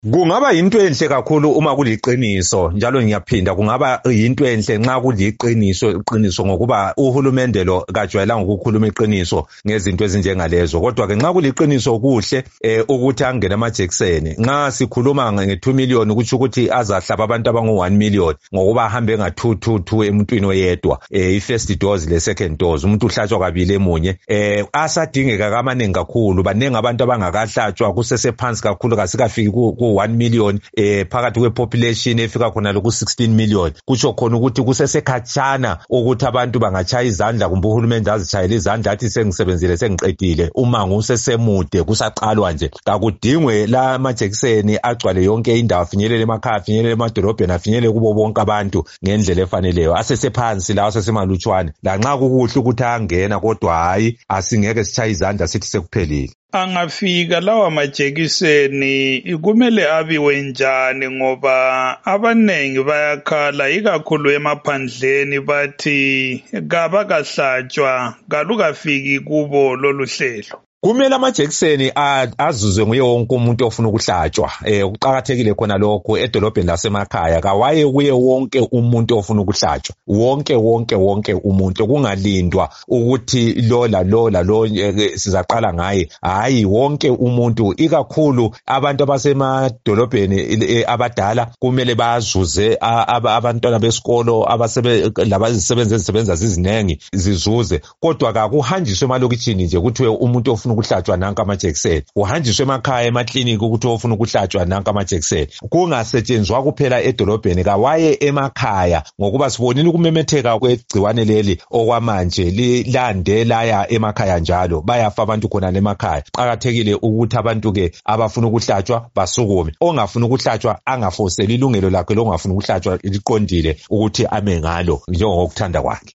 Kungaba yinto enhle kakhulu uma kuliqiniso, njalo ngiyaphinda kungaba yinto enhle nxa kuliqiniso ngokuba uhulumende lo kajwayelanga ukukhuluma iqiniso ngezinto ezinjengalezo. Kodwa ke nxa kuliqiniso kuhle ukuthi angene amajekiseni. Nxa sikhuluma nge2 million kutsho ukuthi azahlaba abantu abangu1 million ngokuba ahambe nga222 emuntwini oyedwa. I-first dose le second dose umuntu uhlatshwa kabili emunye. Asadingeka kamanengi kakhulu, banengi abantu abangakahlatshwa kusesephansi kakhulu kasikafiki ku 1 million phakathi kwepopulation efika khona loku 16 million. Kutsho khona ukuthi kusesekhatshana ukuthi abantu bangachaya izandla kumbe uhulumende azitshayele izandla athi sengisebenzile sengiqedile. Umango usesemude kusaqalwa nje. Kakudingwe la majekiseni agcwale yonke indawo, afinyelele emakhaya, afinyelele emadolobheni, afinyelele kubo bonke abantu ngendlela efaneleyo. Asesephansi lawo asesemalutshwane. Lanxa kukuhle ukuthi angena kodwa hayi asingeke sichaye izandla sithi sekuphelile. Angafika lawa majekiseni kumele abiwe njani, ngoba abanengi bayakhala ikakhulu emaphandleni bathi kabakahlatshwa kalukafiki kubo lolu hlelo. Kumele amajekiseni azuzwe nguye wonke umuntu ofuna ukuhlatshwa. Kuqakathekile khona lokho edolobheni lasemakhaya. Kawaye kuye wonke umuntu ofuna ukuhlatshwa. Wonke umuntu, kungalindwa ukuthi lo sizaqala ngaye. Hayi, wonke umuntu, ikakhulu abantu abasemadolobheni abadala kumele bazuze, abantwana besikolo labazisebenza ezisebenza zizinengi zizuze. Kodwa kakuhanjiswe emalokitshini nje kuthiwe umuntu ofuna ukuhlatshwa nanka amajekiseni, uhanjiswe emakhaya emakliniki ukuthi ofuna ukuhlatshwa nanka amajekiseni. Kungasetshenzwa kuphela edolobheni, kawaye emakhaya, ngokuba sibonile ukumemetheka kwegciwane leli okwamanje lilande laya emakhaya njalo. Bayafa abantu khona emakhaya. Qakathekile ukuthi abantu ke abafuna ukuhlatshwa basukume. Ongafuna ukuhlatshwa angafoseli ilungelo lakhe, longafuna ukuhlatshwa liqondile ukuthi ame ngalo njengokuthanda kwakhe.